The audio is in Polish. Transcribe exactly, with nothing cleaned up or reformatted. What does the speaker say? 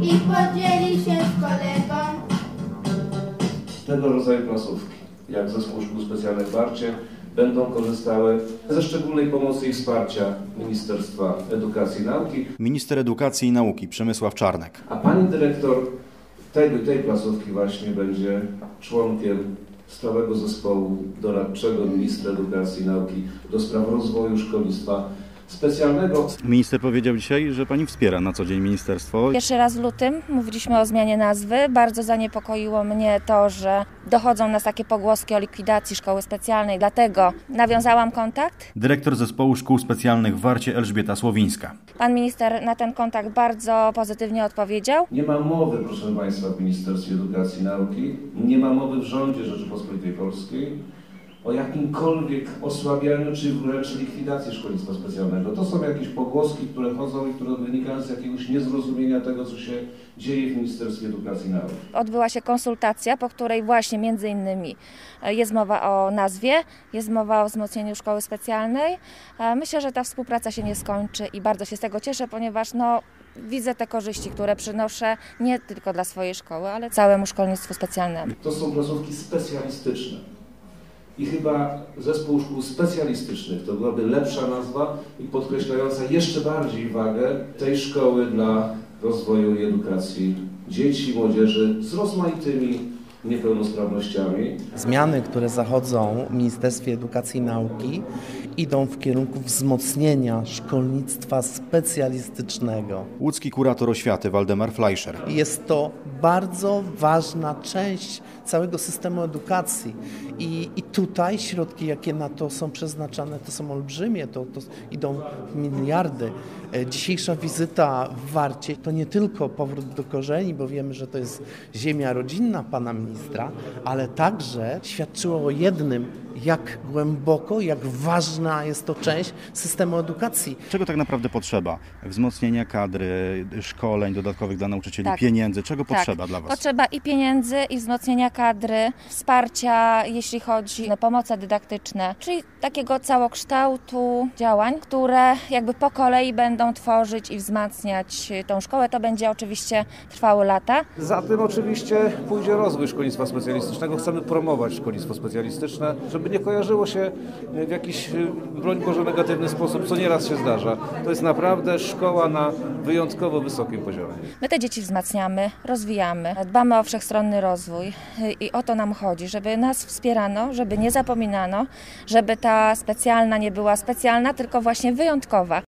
i podzieli się z kolegą. Tego rodzaju placówki, jak Zespół Szkół Specjalnych w Warcie, będą korzystały ze szczególnej pomocy i wsparcia Ministerstwa Edukacji i Nauki. Minister Edukacji i Nauki Przemysław Czarnek. A pani dyrektor tej, tej placówki właśnie będzie członkiem stałego zespołu doradczego Ministra Edukacji i Nauki do spraw rozwoju szkolnictwa specjalnego. Minister powiedział dzisiaj, że pani wspiera na co dzień ministerstwo. Pierwszy raz w lutym mówiliśmy o zmianie nazwy. Bardzo zaniepokoiło mnie to, że dochodzą nas takie pogłoski o likwidacji szkoły specjalnej, dlatego nawiązałam kontakt. Dyrektor Zespołu Szkół Specjalnych w Warcie Elżbieta Słowińska. Pan minister na ten kontakt bardzo pozytywnie odpowiedział. Nie ma mowy, proszę Państwa, w Ministerstwie Edukacji i Nauki, nie ma mowy w rządzie Rzeczypospolitej Polskiej o jakimkolwiek osłabianiu czy wręcz likwidacji szkolnictwa specjalnego. To są jakieś pogłoski, które chodzą i które wynikają z jakiegoś niezrozumienia tego, co się dzieje w Ministerstwie Edukacji i Nauki. Odbyła się konsultacja, po której właśnie między innymi jest mowa o nazwie, jest mowa o wzmocnieniu szkoły specjalnej. Myślę, że ta współpraca się nie skończy i bardzo się z tego cieszę, ponieważ no, widzę te korzyści, które przynoszę nie tylko dla swojej szkoły, ale całemu szkolnictwu specjalnemu. To są placówki specjalistyczne. I chyba Zespół Szkół Specjalistycznych to byłaby lepsza nazwa i podkreślająca jeszcze bardziej wagę tej szkoły dla rozwoju i edukacji dzieci, młodzieży z rozmaitymi niepełnosprawnościami. Zmiany, które zachodzą w Ministerstwie Edukacji i Nauki, idą w kierunku wzmocnienia szkolnictwa specjalistycznego. Łódzki kurator oświaty Waldemar Fleischer. Jest to bardzo ważna część całego systemu edukacji i, i tutaj środki, jakie na to są przeznaczane, to są olbrzymie, to, to idą w miliardy. Dzisiejsza wizyta w Warcie to nie tylko powrót do korzeni, bo wiemy, że to jest ziemia rodzinna pana ministra, ale także świadczyło o jednym, jak głęboko, jak ważna jest to część systemu edukacji. Czego tak naprawdę potrzeba? Wzmocnienia kadry, szkoleń dodatkowych dla nauczycieli, tak. pieniędzy. Czego tak. potrzeba dla Was? Potrzeba i pieniędzy, i wzmocnienia kadry, wsparcia, jeśli chodzi o pomoce dydaktyczne, czyli takiego całokształtu działań, które jakby po kolei będą tworzyć i wzmacniać tą szkołę. To będzie oczywiście trwało lata. Za tym oczywiście pójdzie rozwój szkolnictwa specjalistycznego. Chcemy promować szkolnictwo specjalistyczne, żeby nie kojarzyło się w jakiś, broń Boże, negatywny sposób, co nieraz się zdarza. To jest naprawdę szkoła na wyjątkowo wysokim poziomie. My te dzieci wzmacniamy, rozwijamy, dbamy o wszechstronny rozwój i o to nam chodzi, żeby nas wspierano, żeby nie zapominano, żeby ta specjalna nie była specjalna, tylko właśnie wyjątkowa.